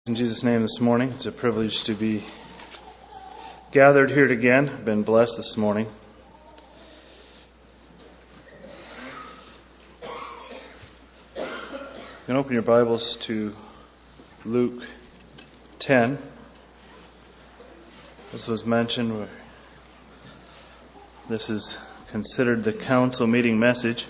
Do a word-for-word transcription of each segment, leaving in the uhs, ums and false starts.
In Jesus' name this morning, it's a privilege to be gathered here again. I've been blessed this morning. You can open your Bibles to Luke ten. This was mentioned. This is considered the council meeting message.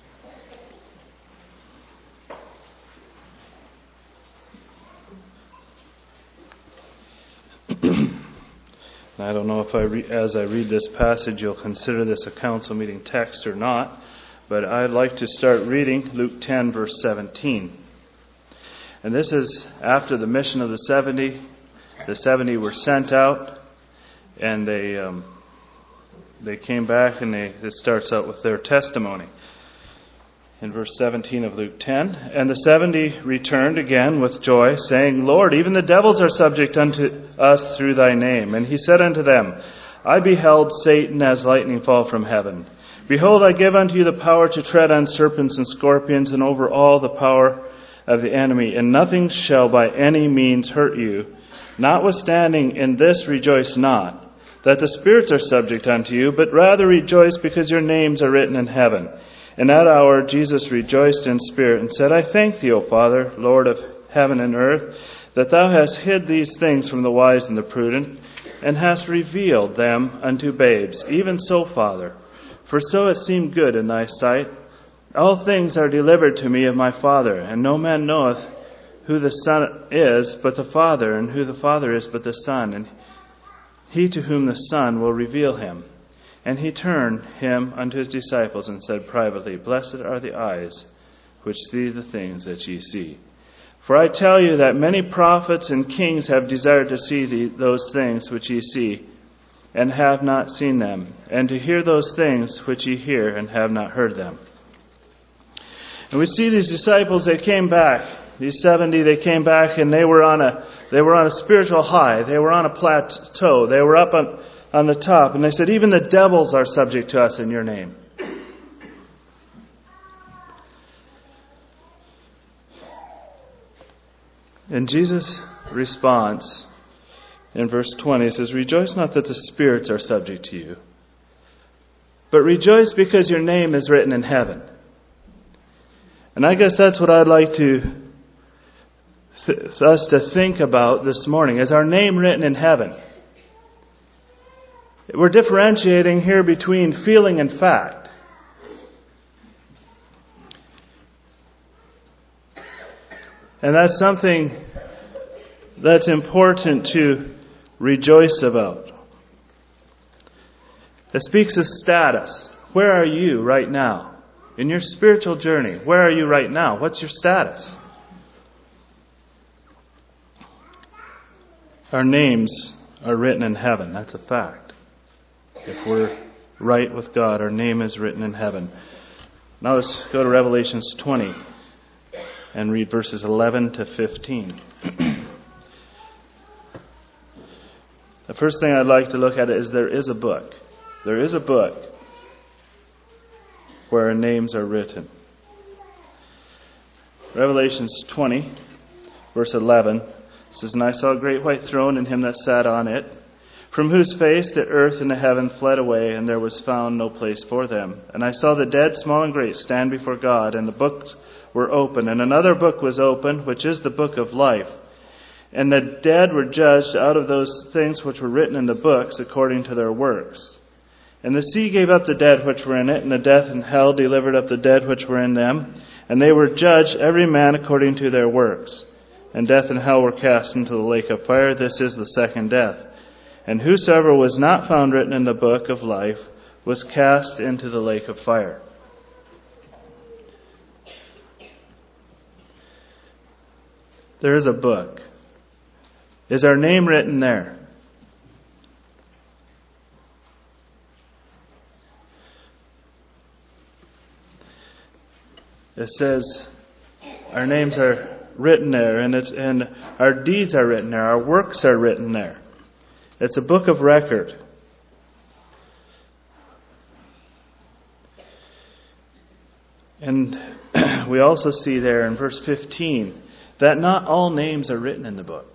I don't know if I re- as I read this passage you'll consider this a council meeting text or not, but I'd like to start reading Luke ten verse seventeen. And this is after the mission of the seventy. The seventy were sent out, and they um, they came back, and they, this starts out with their testimony. In verse seventeen of Luke ten, and the seventy returned again with joy, saying, Lord, even the devils are subject unto us through thy name. And he said unto them, I beheld Satan as lightning fall from heaven. Behold, I give unto you the power to tread on serpents and scorpions, and over all the power of the enemy, and nothing shall by any means hurt you. Notwithstanding, in this rejoice not, that the spirits are subject unto you, but rather rejoice because your names are written in heaven. In that hour Jesus rejoiced in spirit, and said, I thank thee, O Father, Lord of heaven and earth, that thou hast hid these things from the wise and the prudent, and hast revealed them unto babes. Even so, Father, for so it seemed good in thy sight. All things are delivered to me of my Father, and no man knoweth who the Son is but the Father, and who the Father is but the Son, and he to whom the Son will reveal him. And he turned him unto his disciples, and said privately, Blessed are the eyes which see the things that ye see. For I tell you that many prophets and kings have desired to see the, those things which ye see, and have not seen them, and to hear those things which ye hear, and have not heard them. And we see these disciples, they came back. These seventy, they came back, and they were on a they were on a spiritual high. They were on a plateau. They were up on, on the top. And they said, even the devils are subject to us in your name. And Jesus' response in verse twenty says, Rejoice not that the spirits are subject to you, but rejoice because your name is written in heaven. And I guess that's what I'd like to th- us to think about this morning. Is our name written in heaven? We're differentiating here between feeling and fact. And that's something that's important to rejoice about. It speaks of status. Where are you right now? In your spiritual journey, where are you right now? What's your status? Our names are written in heaven. That's a fact. If we're right with God, our name is written in heaven. Now let's go to Revelations twenty and read verses eleven to fifteen. The first thing I'd like to look at is there is a book. There is a book where our names are written. Revelations twenty, verse eleven says, And I saw a great white throne, and him that sat on it, from whose face the earth and the heaven fled away, and there was found no place for them. And I saw the dead, small and great, stand before God, and the books were open. And another book was opened, which is the book of life. And the dead were judged out of those things which were written in the books according to their works. And the sea gave up the dead which were in it, and the death and hell delivered up the dead which were in them. And they were judged every man according to their works. And death and hell were cast into the lake of fire. This is the second death. And whosoever was not found written in the book of life was cast into the lake of fire. There is a book. Is our name written there? It says our names are written there, and it's and our deeds are written there, our works are written there. It's a book of record. And we also see there in verse fifteen that not all names are written in the book.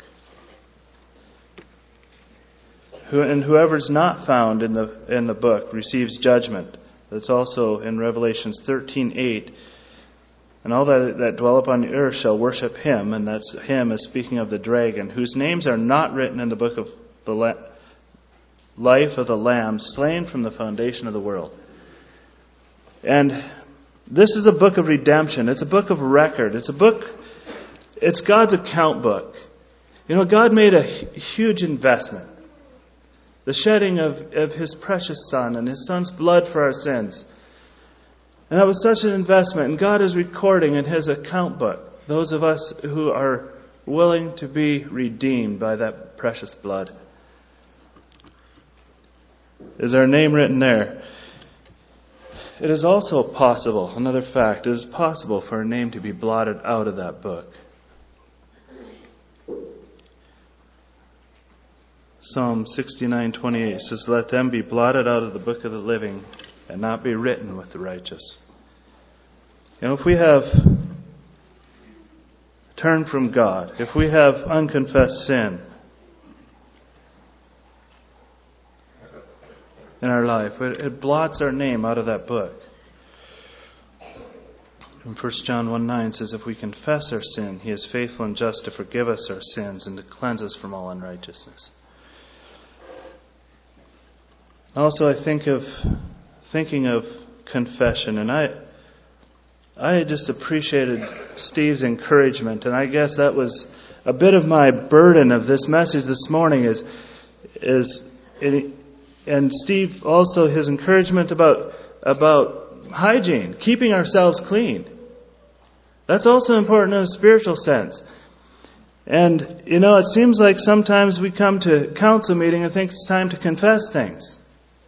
Who, and whoever's not found in the in the book receives judgment. That's also in Revelation thirteen eight. And all that, that dwell upon the earth shall worship him, and that's him is speaking of the dragon, whose names are not written in the book of the la- life of the Lamb, slain from the foundation of the world. And this is a book of redemption. It's a book of record. It's a book, it's God's account book. You know, God made a huge investment. The shedding of, of His precious Son and His Son's blood for our sins. And that was such an investment. And God is recording in His account book those of us who are willing to be redeemed by that precious blood. Is our name written there? It is also possible, another fact, it is possible for a name to be blotted out of that book. Psalm sixty-nine twenty-eight says, "Let them be blotted out of the book of the living and not be written with the righteous." You know, if we have turned from God, if we have unconfessed sin in our life, it, it blots our name out of that book. And First John one nine says, "If we confess our sin, He is faithful and just to forgive us our sins and to cleanse us from all unrighteousness." Also, I think of thinking of confession, and I, I just appreciated Steve's encouragement, and I guess that was a bit of my burden of this message this morning. Is, is, it, and Steve also his encouragement about about hygiene, keeping ourselves clean. That's also important in a spiritual sense. And you know, it seems like sometimes we come to council meeting and think it's time to confess things.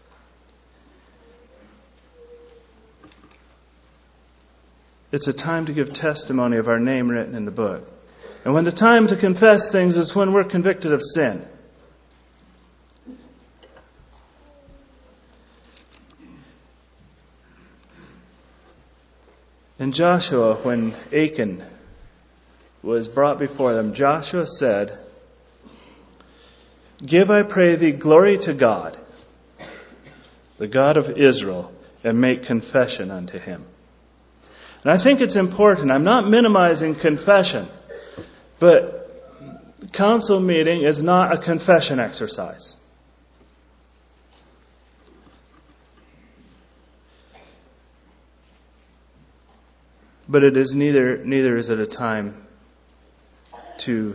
It's a time to give testimony of our name written in the book. And when the time to confess things is when we're convicted of sin. In Joshua, when Achan was brought before them, Joshua said, "Give, I pray thee, glory to God, the God of Israel, and make confession unto Him." And I think it's important. I'm not minimizing confession, but council meeting is not a confession exercise. But it is neither neither is it a time to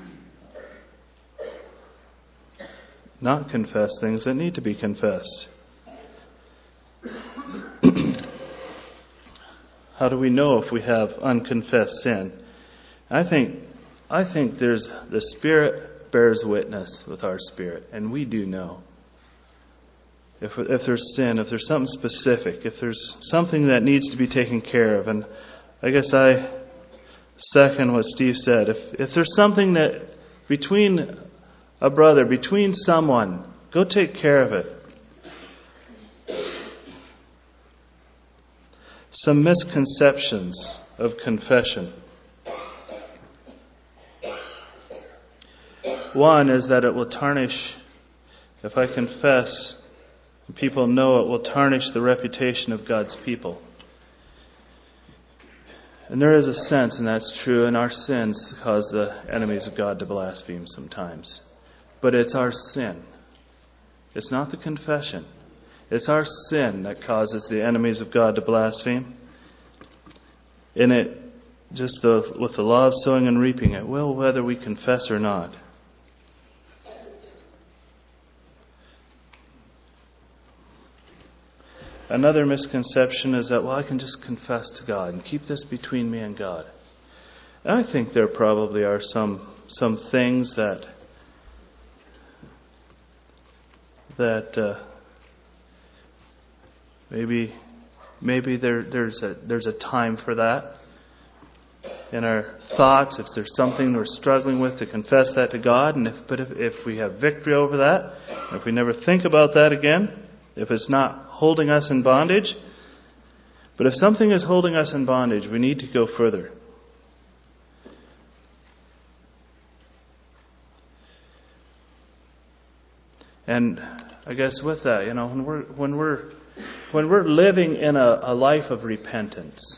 not confess things that need to be confessed. How do we know if we have unconfessed sin? I think I think there's the Spirit bears witness with our spirit, and we do know. If if there's sin, if there's something specific, if there's something that needs to be taken care of, and I guess I second what Steve said. If if there's something that between a brother, between someone, go take care of it. Some misconceptions of confession. One is that it will tarnish, if I confess, and people know, it will tarnish the reputation of God's people. And there is a sense, and that's true, and our sins cause the enemies of God to blaspheme sometimes. But it's our sin. It's not the confession. It's our sin that causes the enemies of God to blaspheme. In it, just the, with the law of sowing and reaping, it will whether we confess or not. Another misconception is that, well, I can just confess to God and keep this between me and God. And I think there probably are some some things that that uh, maybe maybe there there's a there's a time for that in our thoughts. If there's something we're struggling with, to confess that to God, and if but if, if we have victory over that, if we never think about that again, if it's not holding us in bondage. But if something is holding us in bondage, we need to go further. And I guess with that, you know, when we're when we're when we're living in a, a life of repentance,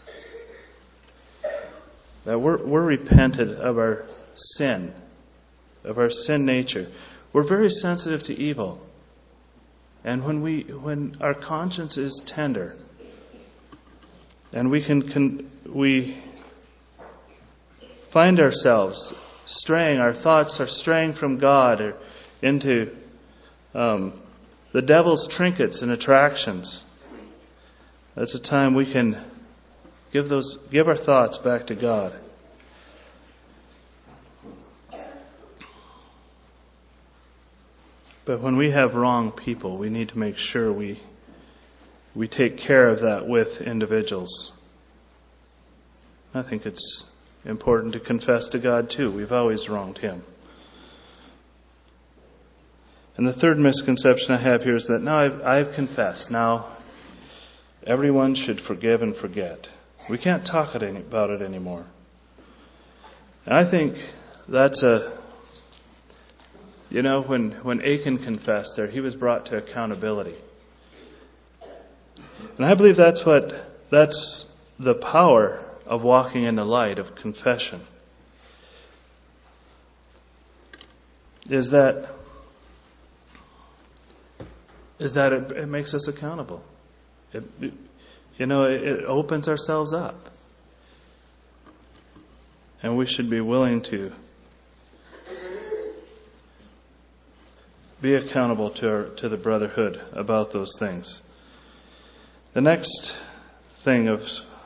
that we're we're repentant of our sin, of our sin nature. We're very sensitive to evil. And when we when our conscience is tender, and we can, can we find ourselves straying, our thoughts are straying from God or into um, the devil's trinkets and attractions. That's a time we can give those give our thoughts back to God. But when we have wrong people, we need to make sure we we take care of that with individuals. I think it's important to confess to God too. We've always wronged Him. And the third misconception I have here is that now I've, I've confessed. Now everyone should forgive and forget. We can't talk about it anymore. And I think that's a You know, when, when Achan confessed there, he was brought to accountability. And I believe that's what that's the power of walking in the light of confession. Is that is that it, it makes us accountable. It, it, you know, it, it opens ourselves up. And we should be willing to be accountable to our, to the brotherhood about those things. The next thing of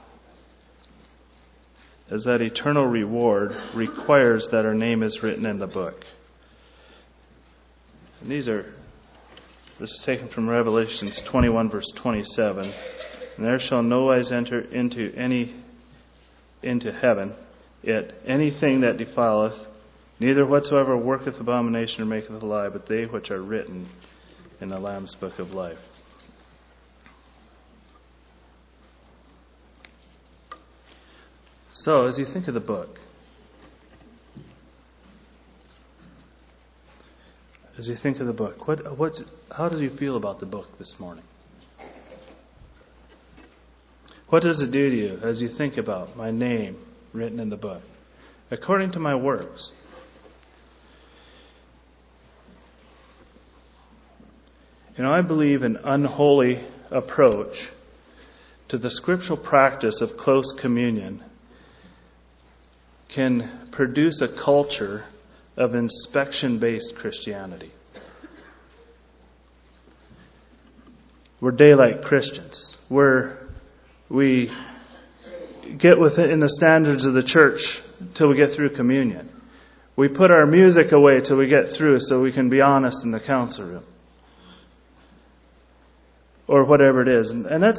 is that eternal reward requires that our name is written in the book. And these are this is taken from Revelations twenty-one verse twenty-seven. And there shall no wise enter into any into heaven it anything that defileth, neither whatsoever worketh abomination or maketh a lie, but they which are written in the Lamb's book of life. So, as you think of the book, as you think of the book, what, what, how do you feel about the book this morning? What does it do to you as you think about my name written in the book? According to my works. You know, I believe an unholy approach to the scriptural practice of close communion can produce a culture of inspection-based Christianity. We're daylight Christians. We're, we get within the standards of the church till we get through communion. We put our music away till we get through so we can be honest in the council room. Or whatever it is. And, and that's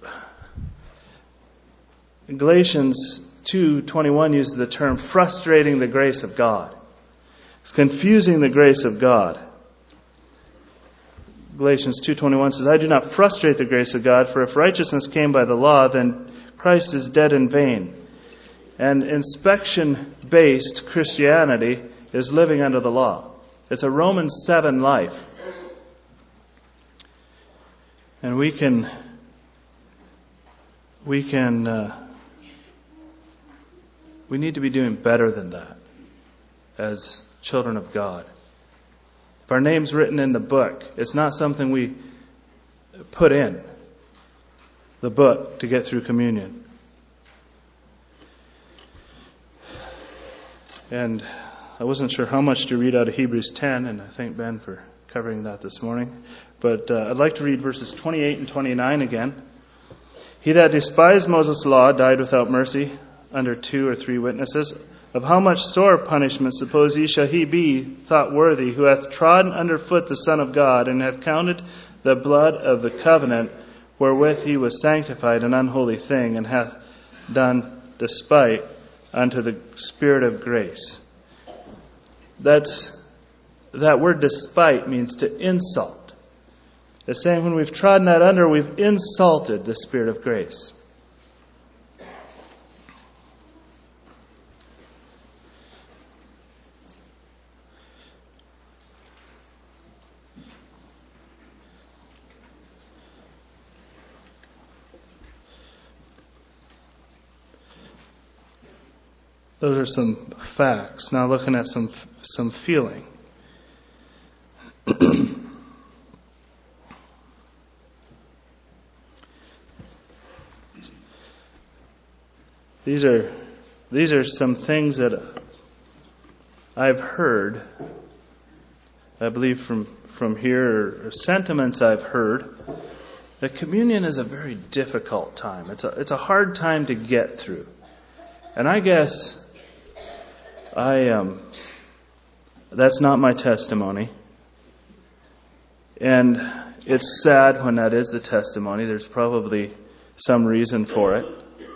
Galatians two twenty-one uses the term frustrating the grace of God. It's confusing the grace of God. Galatians two twenty-one says, I do not frustrate the grace of God, for if righteousness came by the law, then Christ is dead in vain. And inspection-based Christianity is living under the law. It's a Romans seven life. And we can, we can, uh, we need to be doing better than that as children of God. If our name's written in the book, it's not something we put in the book to get through communion. And I wasn't sure how much to read out of Hebrews ten, and I thank Ben for covering that this morning. But uh, I'd like to read verses twenty-eight and twenty-nine again. He that despised Moses' law died without mercy under two or three witnesses. Of how much sore punishment suppose ye shall he be thought worthy, who hath trodden under foot the Son of God, and hath counted the blood of the covenant wherewith he was sanctified an unholy thing, and hath done despite unto the Spirit of grace. That's that word despite means to insult. It's saying when we've trodden that under, we've insulted the Spirit of grace. Those are some facts. Now looking at some some feeling. These are these are some things that I've heard, I believe from, from here, or sentiments I've heard, that communion is a very difficult time. It's a, it's a hard time to get through. And I guess I um, that's not my testimony. And it's sad when that is the testimony. There's probably some reason for it.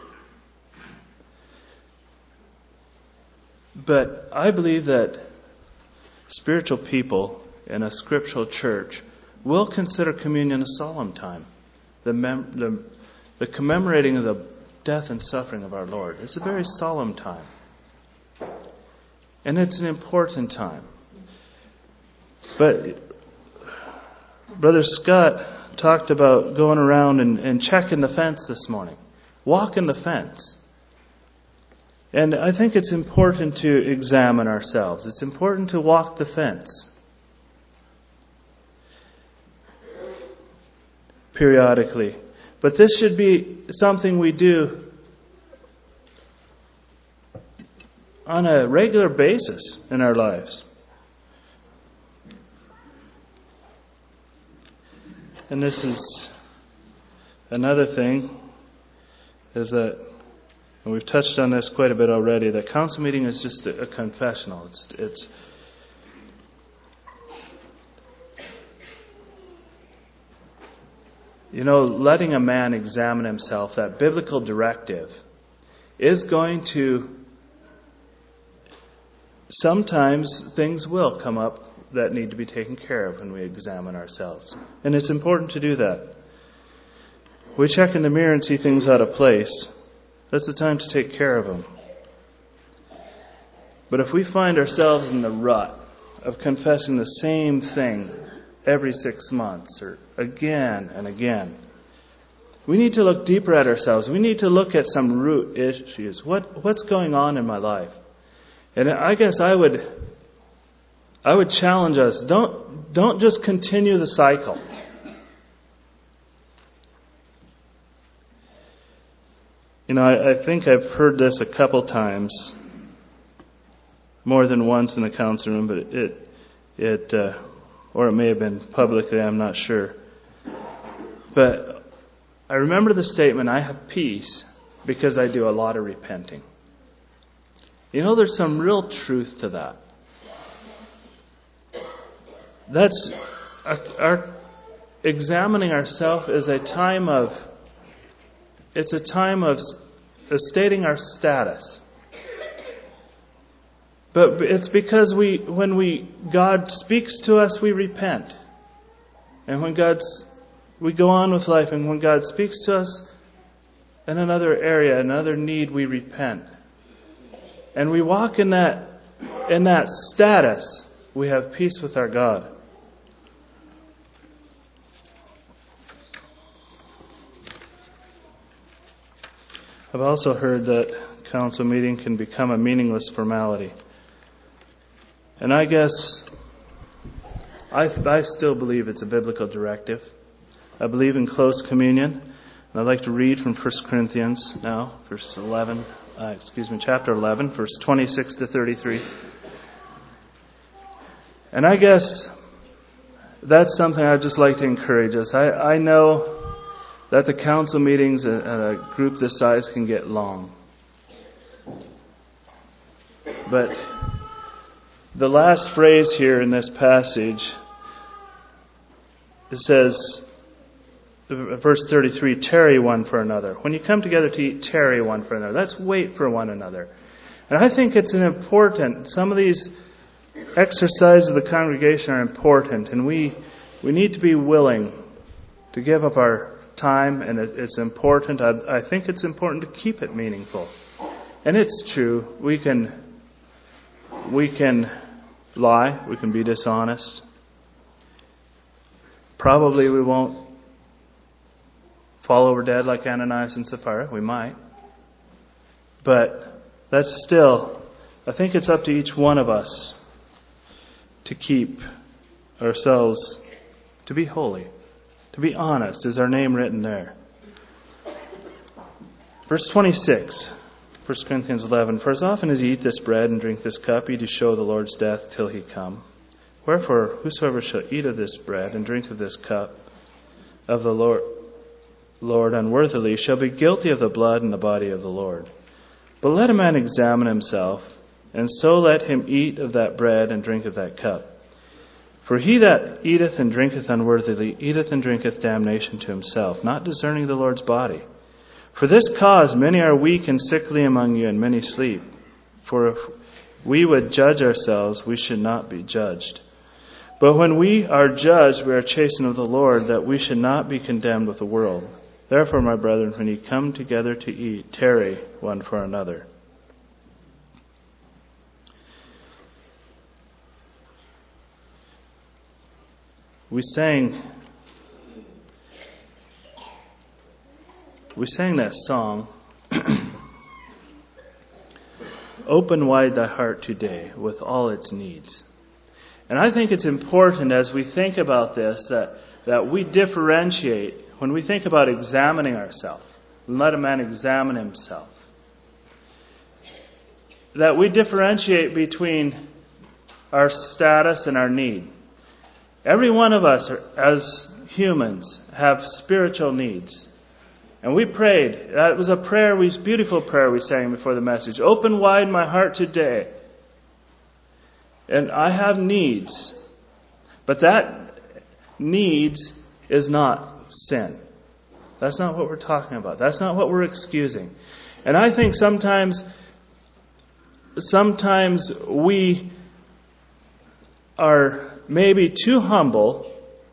But I believe that spiritual people in a scriptural church will consider communion a solemn time. The, mem- the, the commemorating of the death and suffering of our Lord. It's a very solemn time. And it's an important time. But Brother Scott talked about going around and, and checking the fence this morning. Walking the fence. And I think it's important to examine ourselves. It's important to walk the fence. Periodically. But this should be something we do on a regular basis in our lives. And this is another thing, is that, and we've touched on this quite a bit already, that council meeting is just a, a confessional. It's, it's you know, letting a man examine himself, that biblical directive, is going to, sometimes things will come up that need to be taken care of when we examine ourselves. And it's important to do that. We check in the mirror and see things out of place. That's the time to take care of them. But if we find ourselves in the rut of confessing the same thing every six months or again and again, we need to look deeper at ourselves. We need to look at some root issues. What what's going on in my life? And I guess I would I would challenge us, don't don't just continue the cycle. You know, I, I think I've heard this a couple times, more than once in the council room, but it, it, uh, or it may have been publicly, I'm not sure. But I remember the statement, I have peace because I do a lot of repenting. You know, there's some real truth to that. That's, our examining ourselves is a time of, it's a time of stating our status. But it's because we, when we God speaks to us, we repent. And when God's, we go on with life, and when God speaks to us in another area, another need, we repent. And we walk in that in that status, we have peace with our God. I've also heard that council meeting can become a meaningless formality. And I guess I, I still believe it's a biblical directive. I believe in close communion. And I'd like to read from First Corinthians now, verse eleven, uh, excuse me, chapter eleven, verse twenty-six to thirty-three. And I guess that's something I'd just like to encourage us. I, I know that the council meetings at a group this size can get long. But the last phrase here in this passage, it says, verse thirty-three, tarry one for another. When you come together to eat, tarry one for another. Let's wait for one another. And I think it's an important, some of these exercises of the congregation are important, and we we need to be willing to give up our time, and it, it's important. I, I think it's important to keep it meaningful. And it's true, we can we can lie, we can be dishonest. Probably we won't fall over dead like Ananias and Sapphira. We might. But That's still, I think it's up to each one of us to keep ourselves, to be holy, to be honest. Is our name written there? Verse twenty-six, First Corinthians eleven. For as often as ye eat this bread and drink this cup, ye do show the Lord's death till he come. Wherefore, whosoever shall eat of this bread and drink of this cup of the Lord, Lord unworthily shall be guilty of the blood and the body of the Lord. But let a man examine himself, and so let him eat of that bread and drink of that cup. For he that eateth and drinketh unworthily eateth and drinketh damnation to himself, not discerning the Lord's body. For this cause many are weak and sickly among you, and many sleep. For if we would judge ourselves, we should not be judged. But when we are judged, we are chastened of the Lord, that we should not be condemned with the world. Therefore, my brethren, when ye come together to eat, tarry one for another. We sang, we sang that song, Open wide thy heart today with all its needs. And I think it's important as we think about this that, that we differentiate when we think about examining ourselves. Let a man examine himself. That we differentiate between our status and our need. Every one of us as humans have spiritual needs. And we prayed. That was a prayer, we beautiful prayer we sang before the message. Open wide my heart today. And I have needs. But that needs is not sin. That's not what we're talking about. That's not what we're excusing. And I think sometimes, sometimes we are maybe too humble,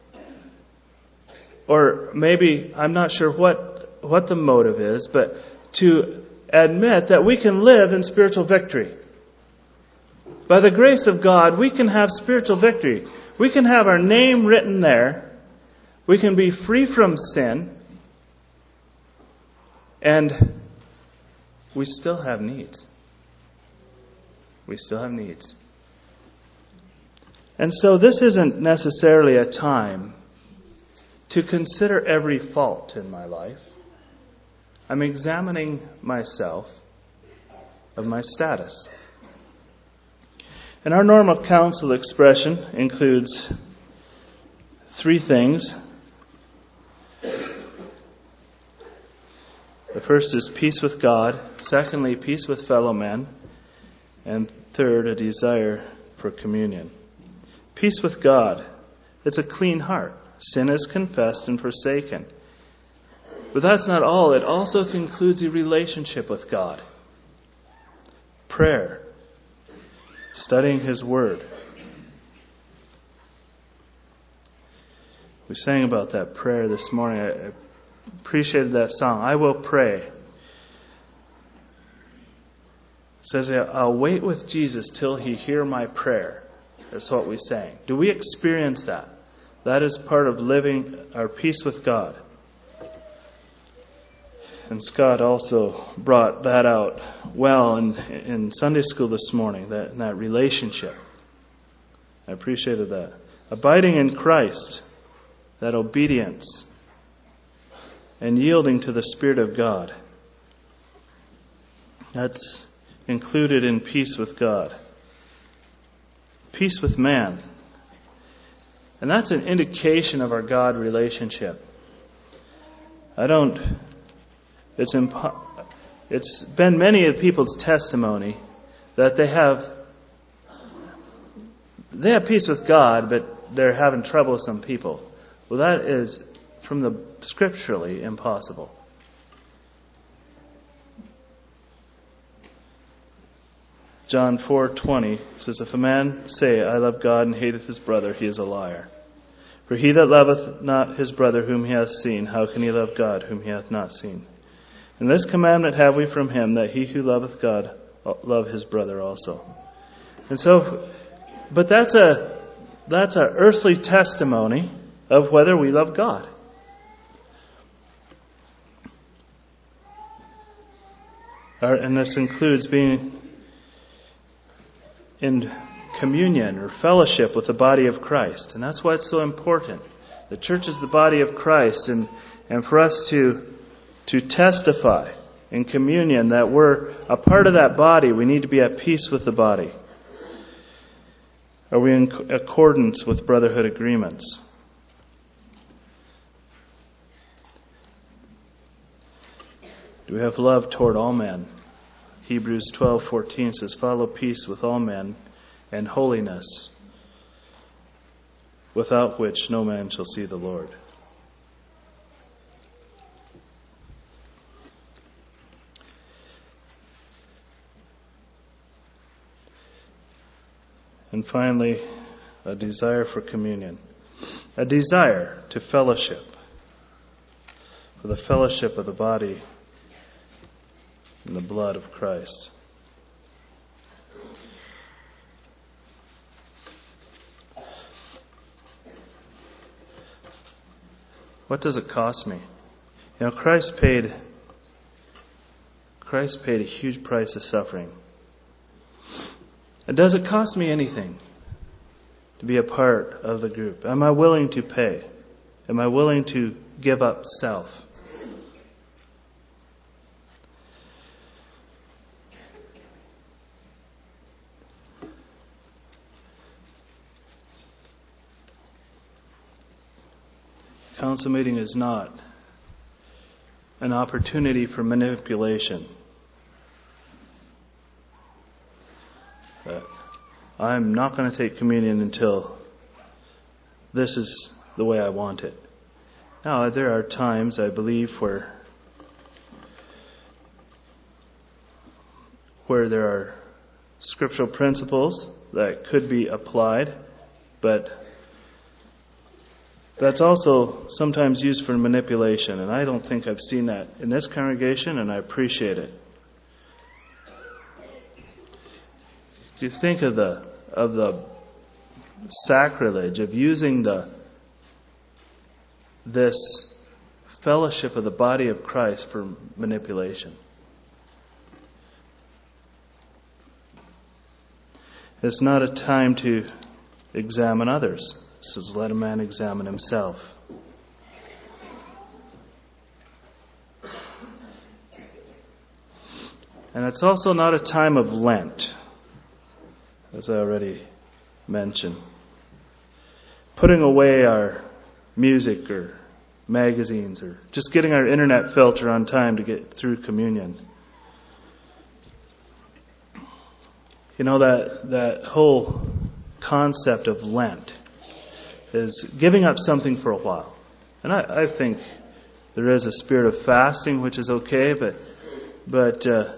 or maybe, I'm not sure what, what the motive is, but to admit that we can live in spiritual victory. By the grace of God, we can have spiritual victory. We can have our name written there. We can be free from sin. And we still have needs. We still have needs. And so this isn't necessarily a time to consider every fault in my life. I'm examining myself of my status. And our normal counsel expression includes three things. The first is peace with God. Secondly, peace with fellow men. And third, a desire for communion. Peace with God. It's a clean heart. Sin is confessed and forsaken. But that's not all. It also concludes a relationship with God. Prayer. Studying His Word. We sang about that prayer this morning. I appreciated that song. I will pray. It says, I'll wait with Jesus till He hear my prayer. That's what we sang. Do we experience that? That is part of living our peace with God. And Scott also brought that out well in, in Sunday school this morning, that, that relationship. I appreciated that. Abiding in Christ, that obedience, and yielding to the Spirit of God. That's included in peace with God. Peace with man. And that's an indication of our God relationship. I don't... It's impo- It's been many of people's testimony that they have they have peace with God, but they're having trouble with some people. Well, that is from the scripturally impossible. John four twenty says, if a man say, I love God, and hateth his brother, he is a liar. For he that loveth not his brother whom he hath seen, how can he love God whom he hath not seen? And this commandment have we from him, that he who loveth God love his brother also. And so, but that's a that's an earthly testimony of whether we love God. Or, and this includes being in communion or fellowship with the body of Christ. And that's why it's so important. The church is the body of Christ, and, and for us to, to testify in communion that we're a part of that body, we need to be at peace with the body. Are we in accordance with brotherhood agreements? Do we have love toward all men? Hebrews twelve fourteen says, "Follow peace with all men and holiness, without which no man shall see the Lord." And finally, a desire for communion. A desire to fellowship. For the fellowship of the body and the blood of Christ. What does it cost me? You know, Christ paid Christ paid a huge price of suffering. And does it cost me anything to be a part of the group? Am I willing to pay? Am I willing to give up self? Council meeting is not an opportunity for manipulation. Uh, I'm not going to take communion until this is the way I want it. Now, there are times, I believe, where where there are scriptural principles that could be applied, but that's also sometimes used for manipulation, and I don't think I've seen that in this congregation, and I appreciate it. You think of the of the sacrilege of using the this fellowship of the body of Christ for manipulation. It's not a time to examine others. It says, "Let a man examine himself." And it's also not a time of Lent, as I already mentioned. Putting away our music or magazines, or just getting our internet filter on time to get through communion. You know, that that whole concept of Lent is giving up something for a while. And I, I think there is a spirit of fasting, which is okay, but but uh,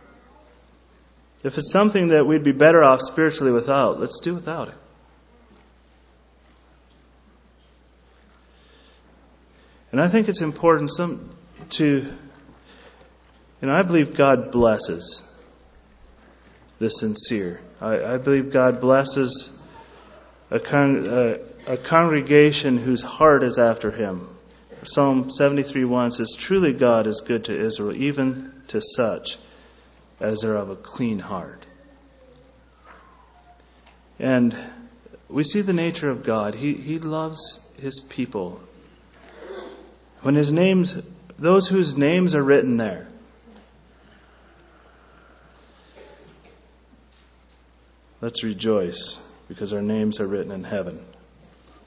if it's something that we'd be better off spiritually without, let's do without it. And I think it's important some to, you know, I believe God blesses the sincere. I, I believe God blesses a, con, a, a congregation whose heart is after Him. Psalm seventy-three one says, "Truly God is good to Israel, even to such as are of a clean heart." And we see the nature of God. He He loves His people. When His names, those whose names are written there, let's rejoice because our names are written in heaven.